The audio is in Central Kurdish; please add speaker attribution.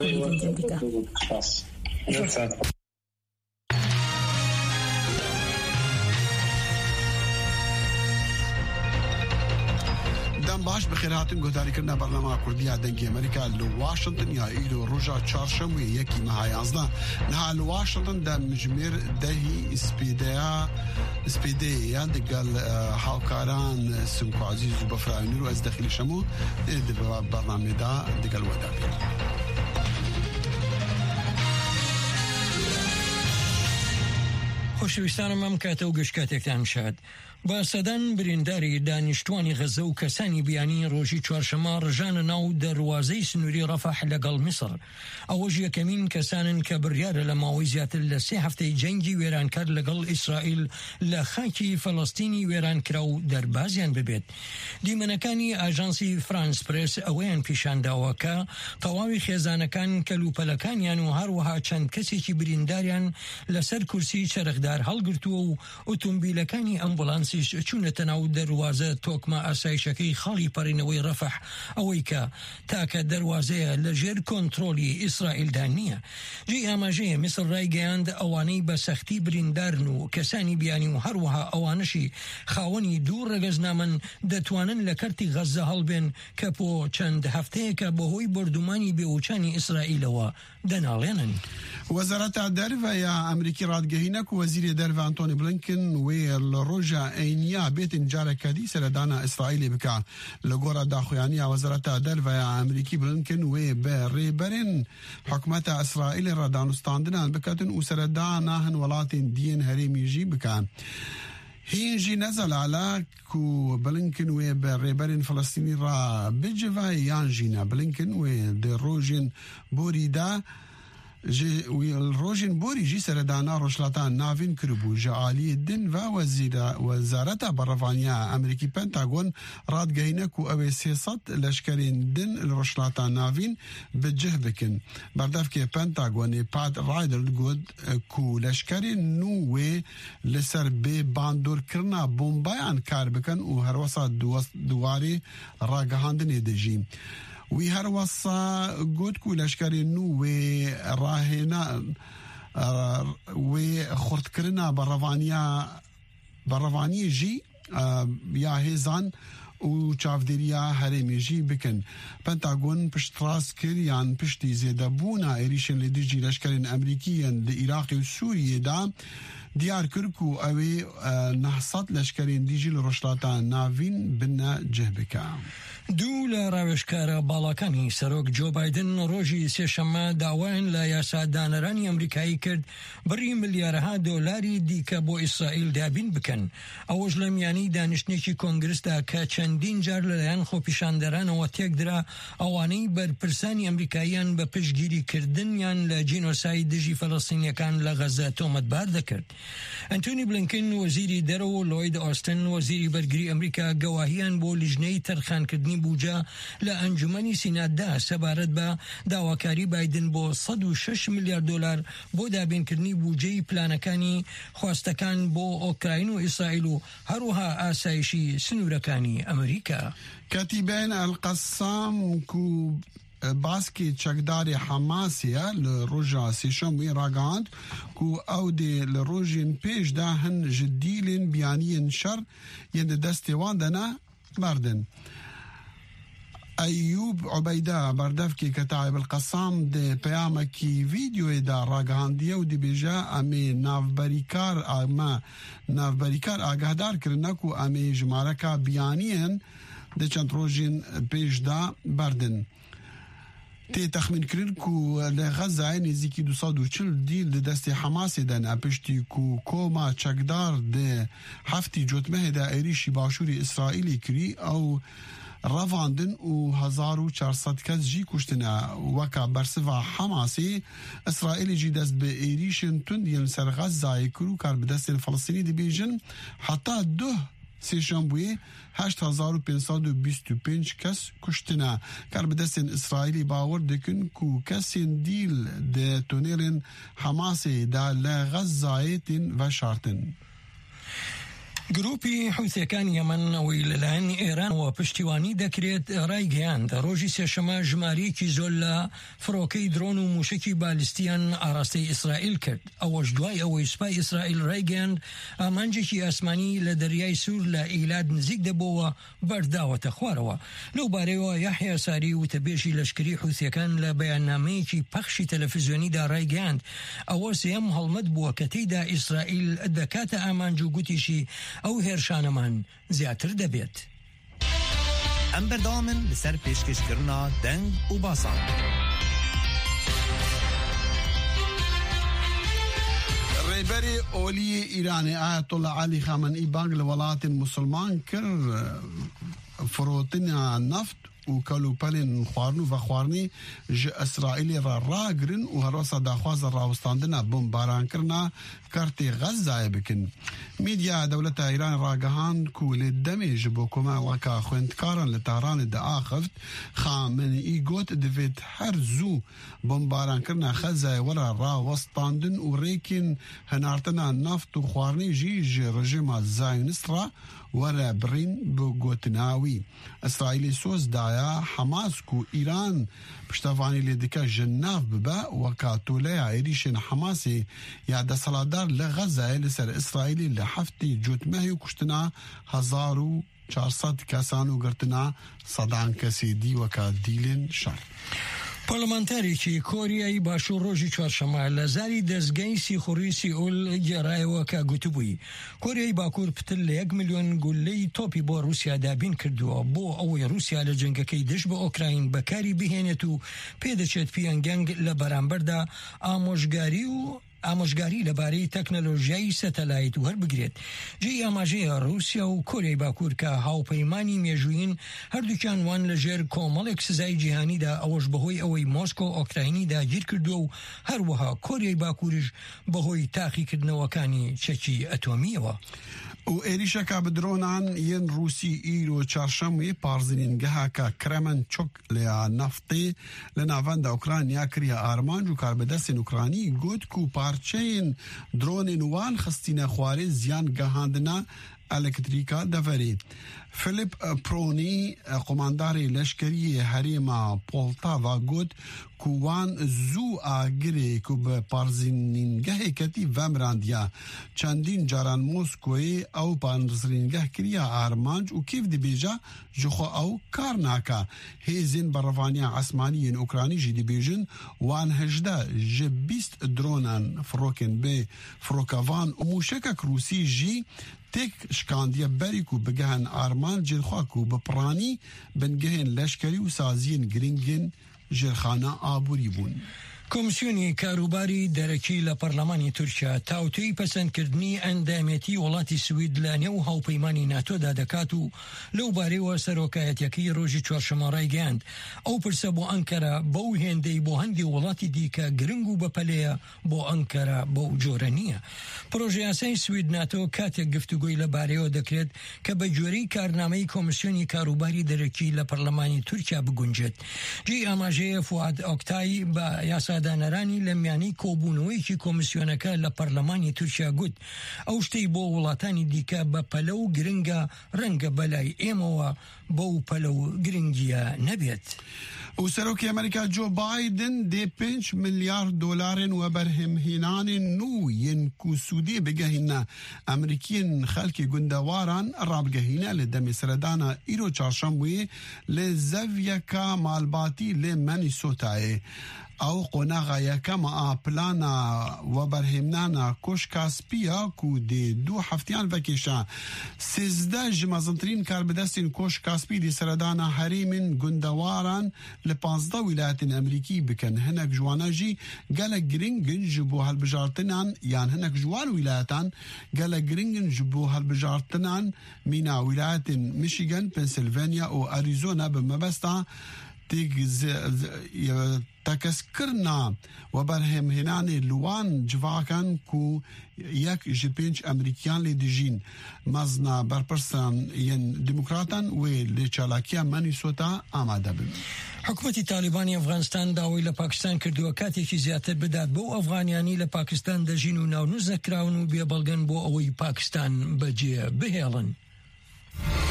Speaker 1: باش بخیر هاتن گوداری کردن برنامه کردی دنگی امریکا لواشنطن یا ایلو روژا چهارشنبه یکی ماه 11 نها لواشنطن در مجمر دهی اسپیدیا دقل هاوکاران سمکو عزیز و بفراینی رو از داخل شمو در برنامه دا دقل ودابی
Speaker 2: خوشویستانم ئەم کاتە و گەشتکاتێکتان شاد. با سەدان برینداری دانیشتوانی غەزە و کەسانی بیانی ڕۆژی چوارشەمە ڕژانە ناو دەواازەی سنووری ڕەفح لەگەڵ میسر. ئەوەش یەکەمین کەسانن کە بڕیارە لە ماوەی زیاتر لە 3 هەفتەی جەنگی وێرانکار لەگەڵ ئیسرائیل لە خاکی فەڵەستینی وێرانکرا و دەربازیان ببێت. دیمەنەکانی ئاژانسی فرانس پرس ئەوەیان پیشانداوە کە تەواوی خێزانەکان کەلوپەلەکانیان و هەروەها چەند کەسێکی برینداریان لەسەر کورسی چەرخدار هەڵگرتووە و ئۆتۆمبیلەکانی ئەمبولانسیش چوونەتە ناو دەواازە تۆکمە ئاسایشەکەی خاڵی پەڕینەوەی ڕەفح ئەوەی کە تاکە دەواازەیە لە ژێر کۆنتڕۆلی ئیسرائیلدا نییە. جێی ئاماژەیە میسر ڕایگەیاند ئەوانەی بە سەختی بریندارن و کەسانی بیانی و هەروەها ئەوانشی خاوەنی دوو ڕێگەزنامن دەتوانن لە کەرتی غەزە هەڵبێن کە بۆ چەند هەفتەیەکە بەهۆی بردومانی بێوچانی ئیسرائیلەوە دەناڵێنن.
Speaker 1: وەزارەتە دەرڤە ئەمریکی ڕادگەهینەک و وەزیری دەرڤ ئەنتۆنی بلینکن وێ لە ڕۆژە ئەینیا بێتن جارێکەدی سەردانە ئیسرائیلی بکە لە گۆڕە داخوایانیە وەزارەتە دەرڤە ئەمریکی بلینکن وێ بە ڕێبەرن حکومەتە ئیسرائیلی ڕەدانوستاندنان بکەتن و سەردانە هەن وڵاتین دیین هەرێمیژی بکەن. هینجی نەزەلالا کو بلینکن وێ بە ڕێبەرن فەڵەستینی ڕا بجڤە یانژینە بلینکن وێ دە ڕۆژین بۆریدا ڕۆژین بۆریژی سەردانا ڕۆژهەڵاتان ناوین کردبوو ژەعالی دن و وەزارەتە بەڕەوانیا ئەمریکی پەنتاگۆن ڕادگەهینەک و ئەوێ 300 لەشکرین دن لە ڕۆژهەڵاتان ناوین بجه بکن. بەردەفکێ پەنتاگۆنی پات ڕایدر گوت کو لەشکرین نو وێ لەسەر بێ باندۆرکردنا بۆمبایان کار بکەن و هەروەسا دووارێ ڕاگەهاندنێ دەژیم. وی هەروەسا گوت کو لەشکری نو وێ ڕاهێنا وێ خورتکردنا بەڕەوانی ژی یا هێزان و چاودێریە هەرێمیژی بکن. پەنتاگۆن پشتڕاست کردیان پشتی زێدەبوونا عێریشن لە دژی لەشکرین ئەمریکیان لە عێراقی و سووریێدا دیار کرد و ئەوێ 900 لەشکرین دیژی لە ڕۆژهەڵاتان ناوین بنە جێ بکە.
Speaker 2: دوو لە ڕاوێژکارە باڵەکانی سەرۆک جۆ بایدن ڕۆژی سێشەممە داوایان لە یاسادانەرانی ئەمریکایی کرد بڕی ملیارەها دۆلاری دیکە بۆ ئیسرائیل دابین بکەن. ئەوەش لە میانی دانیشتێکی کۆنگرسدا کە چەندین جار لەلایەن خۆپیشاندەرانەوە تێکدرا ئەوانەی بەرپرسانی ئەمریکاییان بە پشتگیریکردنیان لە جینۆسای دژی فەڵەستینیەکان لە غەزە تۆمەتبار دەکرد. ئەنتۆنی بلینکن وەزیری دەرەوە و لۆید ئۆستن وەزیری بەرگری ئەمریکا گەواهیان بۆ لیژنەی تەرخانکردنی بوجە لە ئەنجومەنی سیناتدا سەبارەت بە داواکاری بایدن بۆ 106 میلیارد دلار بۆ دابینکردنی بوجەی پلانەکانی خواستەکان بۆ ئۆکراین و ئیسرائیل و هەروەها ئاسایشی سنوورەکانی ئەمریکا.
Speaker 1: کاتیبین ئەلقەسام کو باسکی چەکداری حەماسیە لە ڕۆژە سێشەممەی ڕاگەاند کو ئەو دێ لە ڕۆژین پێشدا هەن ji دیلên بیانiyên şer yên di destê wan de ne berdin. Eyyûb Ubeyda berdevkê Ketayib el-Qessam di peyamekî vîdyoyê de ragihandiye û dibêje em ê navberîkar agahdar kirine ku em ê ji mareka biyaniyên di çend rojên pêş de berdin. تێ تەخمینکردن ku لە غەزایە نزیکی 240 دیل di destê Hemasê de ne piştî ku koma çekdar di heftî cotmehê de êrişî başûrê İsraîlê kirî ew revandin û 1400 kes jî kuştine. Weka bersiva Hemasê İsraîlê jî dest bi êrişên tund yên ser Xezayê kir û kar bi destên Filistînî dibêjin heta duh سێشەمبووی 8525 kes kuştine. Kar bi destên İsraîlî bawer dikin ku kesên dîl di tunelên Hemasê de li Xezayê tên veşartin.
Speaker 2: گروپی حوثیەکان یەمەنەوەی لەلایەن ئێران و پشتیوانی دەکرێت ڕایگەیاند ڕۆژی سێشەمە ژمارەیەکی زۆر لە فڕۆکەی درۆن و موشکی بالیستیان ئاراستەی ئیسرائیل کرد ئەوەش دوای ئەوەی سوپای ئیسرائیل ڕایگەیاند ئامانجێکی ئاسمانی لە دەریای سوور لە ئیلات نزیک دەبەوە بەرداوەتە خوارەوە لەو بارەیەوە یاحیا ساری وتەبێژی لەشکری حوثیەکان لە بەیاننامەیەکی پەخشی تەلەڤیزیۆنیدا ڕایگەیاند ئەوە سێەم هەڵمەت بووە کە تێیدا ئیسرائیل دەکاتە ئامانج و گوتیشی ئەو هێرشانەمان زیاتر دەبێت.
Speaker 3: ئەم بەردەوامن لەسەر پێشکەشکردنا دەنگ و باسان.
Speaker 1: ڕێبەری ئۆلی ئیرانی ئایەتوڵە عەلی خامنئی بانگ لە وڵاتین موسڵمان کرد فرۆتنیا نەفت و کەلوپەلین خواردن و بەخواردنی ji ئیسرائیلی ڕاگرن و هەروەسا داخوازە ڕاوستاندنە بۆمبارانکردنا کارتێ غەزایە بکن. میدیا دەولەتە ئیران ڕاگەهاند کو لێ دەمێژ بۆ کۆمەڵەکە خوێندکاران لە تارانê دائاخفت خامنئی گوت دەبێت هەر زوو بۆمبارانکردنا خەزایە وەرە ڕاوەستاندن و ڕێکین هەناردنا نەفت و خواردنی ژی ji ڕژێما زایونیستڕا وەرە برین بۆ گوتناوی. ئیسرائیلی سۆز دایە حەماس و ئیران پشتەوانی لێ دکە ji nav bibe weka toleya êrişên Hemasê ya deseladar li Xezayê li ser İsraîlê li heftê cotmehê kuştina 1400 kesan û girtina sedan kesê dî weka dîlên şer.
Speaker 2: پارلەمانتارێکی کۆریایی باشوور ڕۆژی چوارشەمە لە زاری دەستگای سیخوڕی سیئۆل گێڕایەوە کە گوتبووی کۆریای باکوور پتر لە 1 ملیۆن گولەی تۆپی بۆ رووسیا دابین کردووە بۆ ئەوەی رووسیا لە جەنگەکەی دژ بە ئۆکراین بەکاری بهێنێت و پێدەچێت پیانگەنگ لە بەرامبەردا ئامۆژگاری لەبارەی تەکنەلۆژیای سەتەلایت وەربگرێت. جێی ئاماژەیە رووسیا و کۆریای باکوور کە هاوپەیمانی مێژووین هەردووکیان وان لەژێر کۆمەڵێک سزای جیهانیدا ئەوەش بەهۆی ئەوەی مۆسکۆ ئۆکراینی داگیر کردووە و هەروەها کۆریای باکووریش بەهۆی تاقیکردنەوەکانی چەکی ئەتۆمیەوە.
Speaker 1: و êrîşeka bi dronan yên Rûsî îro çarşemê parzînîngeheka Kremençuk lê neftê li navenda Ukrayna kiriye armanc û karbedestên Ukranî got ku parçeyên dronên wan xistîne xwarê ziyan gehandina elektrîka deverê. Filip Pronî qomandarê leşkeriyê herêma Poltava got ku wan zû agirê ku bi parzînîngehê ketî vemrandiya. Çendîn caran Moskowê ew parzînîngeh kiriye armanc û kêv dibêje ji xwe ew kar naka. Hêzên berevaniya esmanî yên Ukranî jî dibêjin wan 18 ji 20 dronan firokên bê firokevan û mûşekek Rûsî jî têk şkandiye berî ku bigehin arman cilxwa ku bi piranî bingehên leşkerî û saziyên giringên jirxana aborî bûn.
Speaker 2: کۆمسیۆنی کاروباری دەرەکی لە پەرلەمانی تورکیا تاوتوی پەسەندکردنی ئەندامەتی وڵاتی سوید لە نێو هاوپەیمانی ناتۆدا دەکات و لەو بارەیەوە سەرۆکایەتیەکەی ڕۆژی چوارشەمە ڕایگەیاند ئەو پرسە بۆ ئەنکەرە بەو هێندەی بۆ هەندی وڵاتی دیکە گرنگ و بەپەلەیە بۆ ئەنکەرە بەو جۆرە نییە. پرۆژە یاسای سوید ناتۆ کاتێک گفتوگۆی لە بارەیەوە دەکرێت کە بە جۆرەی کارنامەی کۆمسیۆنی کاروباری دەرەکی لە پەرلەمانی تورکیا بگونجێت. جێی ئاماژەیە فواد ئۆکتای بە یاسا دانەرانی لە میانی کۆبوونەوەیکی کۆمسیۆنەکە لە پەرلەمانی تورکیا گوت ئەو شتەی بۆ وڵاتانی دیکە بە پەلە و گرنگە ڕەنگە بەلای ئێمەوە بەو پەلە و گرنگیە نەبێت.
Speaker 1: و سەرۆکی ئەمریکا جۆ بایدن دێ 5 میلیارد دۆلارên وەبەرهێمهێنانên nû yên ku Sûdiyê bigehîne Emerîkiyên xelkê gundewaran rabigehîne li demê seredana îro çarşembûyê li zevyeka malbatî lê Minnesotayê. Ew qonaxa yekema a plana weberhêmnana Koşka Spiya ku dê 2 heftiyan vekêşe 13 ji mezintirîn karbidestên Koşka Spî dê seredana herêmên gundewaran li 15 wilayetên Emerîkî bikin. Hinek ji wan jî gelek giringin ji bo helbijartinan yan hinek ji wan wilayetan gelek giringin ji bo helbijartinan mîna wilayetên Michigan, Pennsylvania û Arizona bi mebesta تەکەسکردنا و بەرهەمهێنانی لوان جڤاکان کو یەک ji pênc ئەمریکیان لێ dijîn mezna berpirsan yên demokratan wê lê çalakiya Minnesota amade bin.
Speaker 2: حکوومەتی تالیبانی ئەفغانستان داوای لە پاکستان کردووە کاتێکی زیاتر بدات بۆ ئەفغانیانی لە پاکستان دەژین و ناونووز نەکراون و بێبەڵگەن بۆ ئەوەی پاکستان بەجێ بهێڵن.